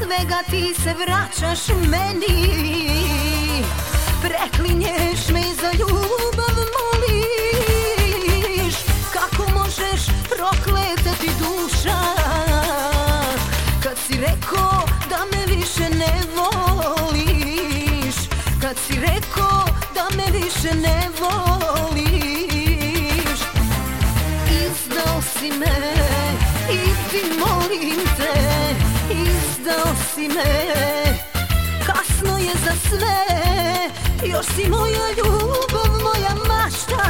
svega ti se vraćaš meni. Preklinješ me i za ljubav moliš. Kako možeš prokletati duša, kad si rekao da me više ne voliš. Kad si rekao da me više ne voliš. Izdao si me i ti molim te, izdao si me. Kasno je za sve, još si moja ljubav, moja mašta.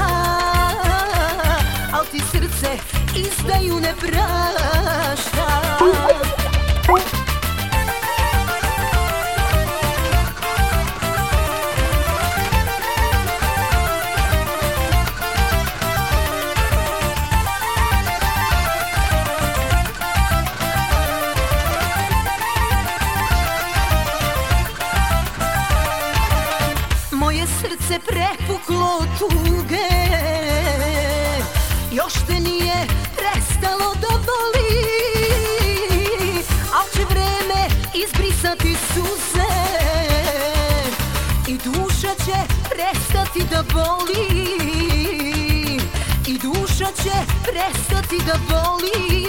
Al ti srce izdaju ne prašta. Moje srce prepuklo tuge, još te nije prestalo da boli. Al će vreme izbrisati suze i duša će prestati da boli. I duša će prestati da boli.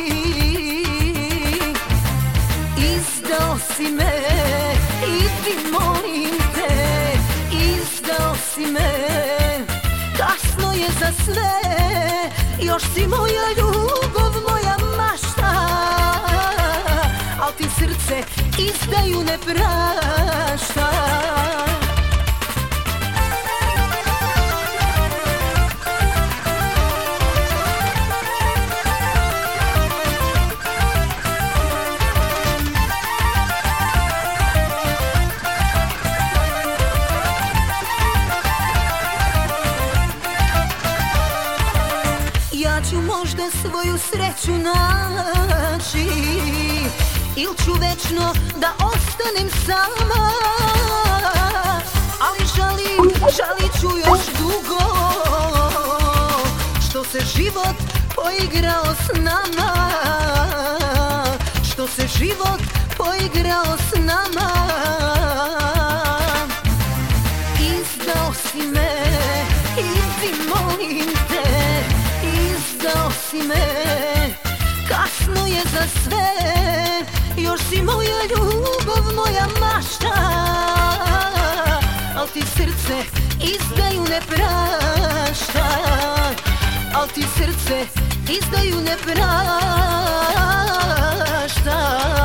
Izdao si me i ti molim te, izdao si me. Kasno je za sve, još si moja ljubav, moja mašta. Al ti srce izdaju ne prašta. Ja ću možda svoju sreću naći, il ću večno da ostanem sama. Ali žalit ću još dugo, što se život poigrao s nama. Što se život poigrao s nama. Izdao si me i ti molim te, izdao si me. Kasno je za sve, još si moja ljubav, moja mašta. Al ti srce izdaju ne prašta. Al ti srce izdaju ne prašta.